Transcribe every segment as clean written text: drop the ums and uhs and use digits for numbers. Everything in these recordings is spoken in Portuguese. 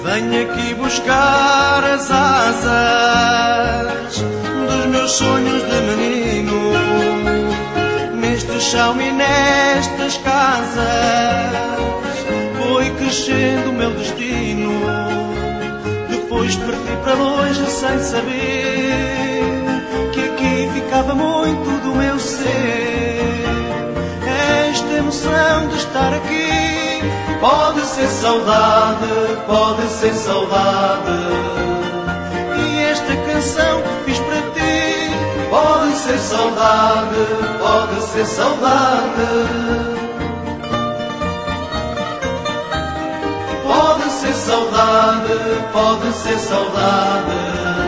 Venho aqui buscar as asas dos meus sonhos de menino, neste chão e nestas casas foi crescendo o meu destino. Depois parti para longe sem saber que aqui ficava muito do meu ser. Esta emoção de estar aqui pode ser saudade, pode ser saudade. E esta canção que fiz para ti pode ser saudade, pode ser saudade. Pode ser saudade, pode ser saudade.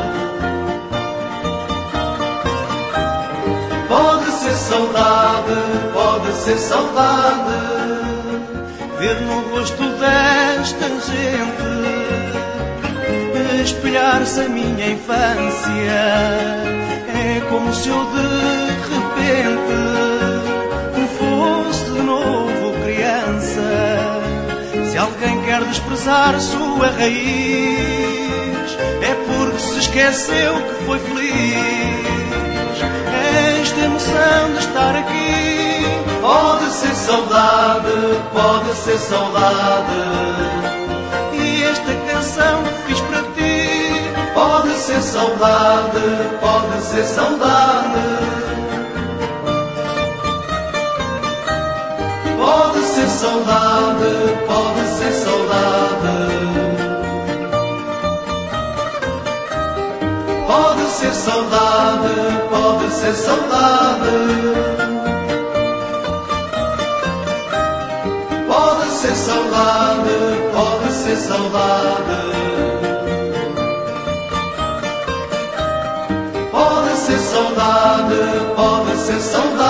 Pode ser saudade, pode ser saudade. Ver no rosto desta gente espelhar-se a minha infância. É como se eu de repente fosse de novo criança. Se alguém quer desprezar sua raiz, é porque se esqueceu que foi feliz. Esta emoção de estar aqui pode ser saudade, pode ser saudade. E esta canção que fiz para ti pode ser saudade, pode ser saudade. Pode ser saudade, pode ser saudade. Pode ser saudade, pode ser saudade. Pode ser saudade, pode ser saudade. Pode ser saudade, pode ser saudade.